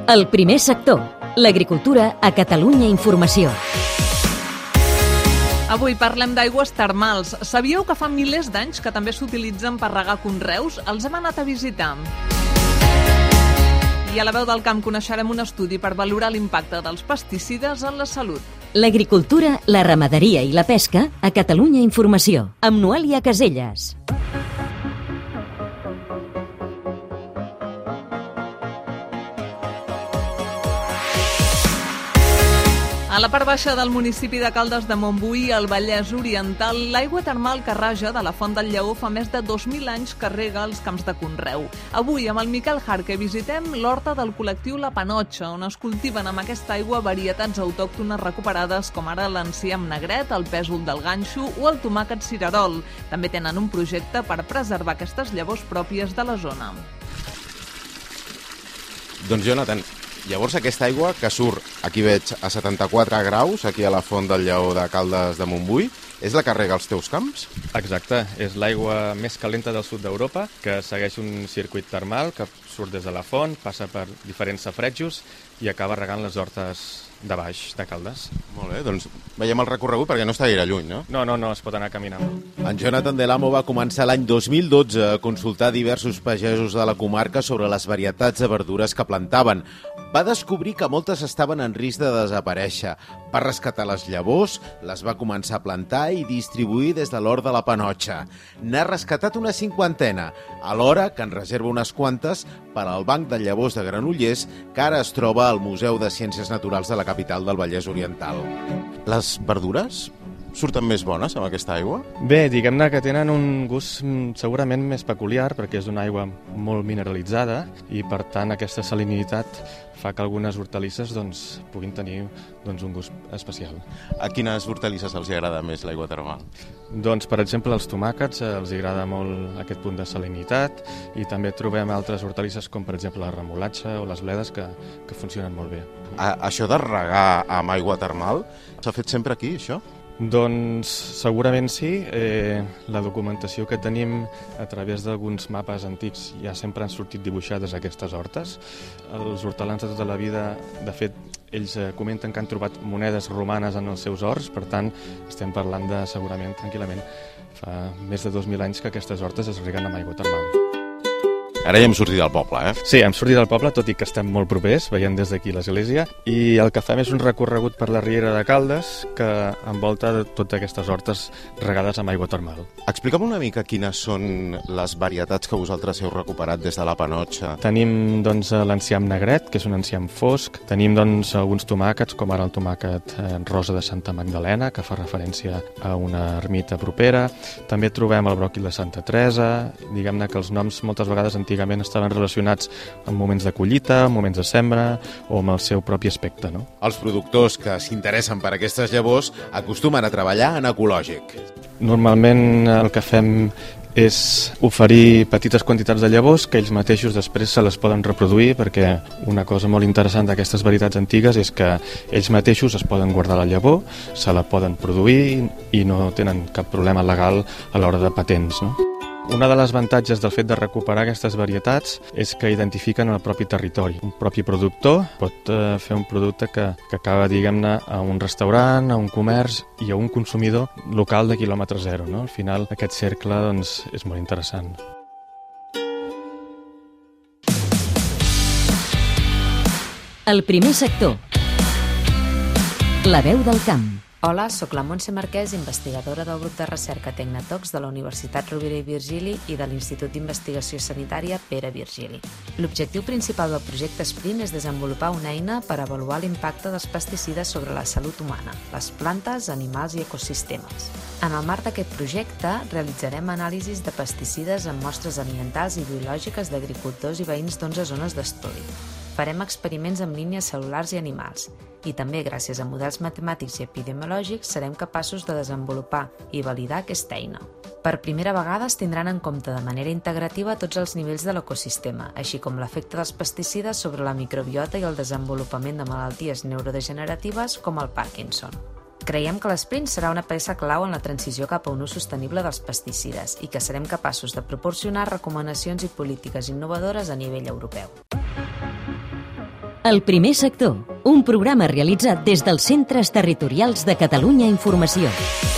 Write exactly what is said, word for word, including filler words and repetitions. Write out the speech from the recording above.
El primer sector, l'agricultura a Catalunya Informació. Avui parlem d'aigües termals. Sabíeu que fa milers d'anys que també s'utilitzen per regar conreus? Els hem anat a visitar. I a la veu del camp coneixerem un estudi per valorar l'impacte dels pesticides en la salut. L'agricultura, la ramaderia i la pesca a Catalunya Informació, amb Noelia Caselles. A la part baixa del municipi de Caldes de Montbui, al Vallès Oriental, l'aigua termal que raja de la Font del Lleó fa més de dos mil anys que rega els camps de conreu. Avui, amb el Miquel Jarque, visitem l'horta del col·lectiu La Panotxa, on es cultiven amb aquesta aigua varietats autòctones recuperades com ara l'enciam negret, el pèsol del ganxo o el tomàquet cirerol. També tenen un projecte per preservar aquestes llavors pròpies de la zona. Doncs Jonathan, llavors aquesta aigua que surt, aquí veig a setanta-quatre graus, aquí a la Font del Lleó de Caldes de Montbui, és la que rega els teus camps? Exacte, és l'aigua més calenta del sud d'Europa, que segueix un circuit termal que surt des de la font, passa per diferents safaretjos i acaba regant les hortes de baix, de Caldes. Molt bé, doncs veiem el recorregut perquè no està gaire lluny, no? No, no, no, es pot anar caminant. En Jonathan Del Amo va començar l'any dos mil dotze a consultar diversos pagesos de la comarca sobre les varietats de verdures que plantaven. Va descobrir que moltes estaven en risc de desaparèixer. Va rescatar les llavors, les va començar a plantar i distribuir des de l'hort de la Panotxa. N'ha rescatat una cinquantena, alhora que en reserva unes quantes per al Banc de Llavors de Granollers, que ara es troba al Museu de Ciències Naturals de la capital del Vallès Oriental. Les verdures surten més bones amb aquesta aigua? Bé, diguem-ne que tenen un gust segurament més peculiar perquè és una aigua molt mineralitzada i per tant aquesta salinitat fa que algunes hortalisses doncs, puguin tenir doncs, un gust especial. A quines hortalisses els agrada més l'aigua termal? Doncs, per exemple, als tomàquets els agrada molt aquest punt de salinitat i també trobem altres hortalisses com, per exemple, la remolatxa o les bledes que, que funcionen molt bé. A, això de regar amb aigua termal s'ha fet sempre aquí, això? Doncs segurament sí. Eh, la documentació que tenim a través d'alguns mapes antics ja sempre han sortit dibuixades aquestes hortes. Els hortelans de tota la vida, de fet, ells eh, comenten que han trobat monedes romanes en els seus horts, per tant, estem parlant de, segurament, tranquil·lament, fa més de dos mil anys que aquestes hortes es reguen amb aigua termal. Ara ja hem sortit del poble, eh? Sí, hem sortit del poble, tot i que estem molt propers, veiem des d'aquí l'església, i el que fem és un recorregut per la riera de Caldes que envolta de totes aquestes hortes regades amb aigua termal. Explica'm una mica quines són les varietats que vosaltres heu recuperat des de la Panotxa. Tenim doncs, l'enciam negret, que és un enciam fosc, tenim doncs, alguns tomàquets, com ara el tomàquet eh, rosa de Santa Magdalena, que fa referència a una ermita propera, també trobem el bròquil de Santa Teresa, diguem-ne que els noms moltes vegades antigament estaven relacionats amb moments de collita, amb moments de sembra o amb el seu propi aspecte, no? Els productors que s'interessen per aquestes llavors acostumen a treballar en ecològic. Normalment el que fem és oferir petites quantitats de llavors que ells mateixos després se les poden reproduir, perquè una cosa molt interessant d'aquestes varietats antigues és que ells mateixos es poden guardar la llavor, se la poden produir i no tenen cap problema legal a l'hora de patents, no? Una de les avantatges del fet de recuperar aquestes varietats és que identifiquen el propi territori. Un propi productor pot eh, fer un producte que, que acaba, diguem-ne, a un restaurant, a un comerç i a un consumidor local de quilòmetre zero, no? Al final aquest cercle doncs, és molt interessant. El primer sector. La veu del camp. Hola, sóc la Montse Marquès, investigadora del grup de recerca Tecnatox de la Universitat Rovira i Virgili i de l'Institut d'Investigació Sanitària Pere Virgili. L'objectiu principal del projecte Sprint és desenvolupar una eina per avaluar l'impacte dels pesticides sobre la salut humana, les plantes, animals i ecosistemes. En el marc d'aquest projecte, realitzarem anàlisis de pesticides en mostres ambientals i biològiques d'agricultors i veïns d'onze zones d'estudi. Farem experiments amb línies cel·lulars i animals i també, gràcies a models matemàtics i epidemiològics, serem capaços de desenvolupar i validar aquesta eina. Per primera vegada es tindran en compte de manera integrativa tots els nivells de l'ecosistema, així com l'efecte dels pesticides sobre la microbiota i el desenvolupament de malalties neurodegeneratives com el Parkinson. Creiem que l'Sprint serà una peça clau en la transició cap a un ús sostenible dels pesticides i que serem capaços de proporcionar recomanacions i polítiques innovadores a nivell europeu. El primer sector, un programa realitzat des dels Centres Territorials de Catalunya Informació.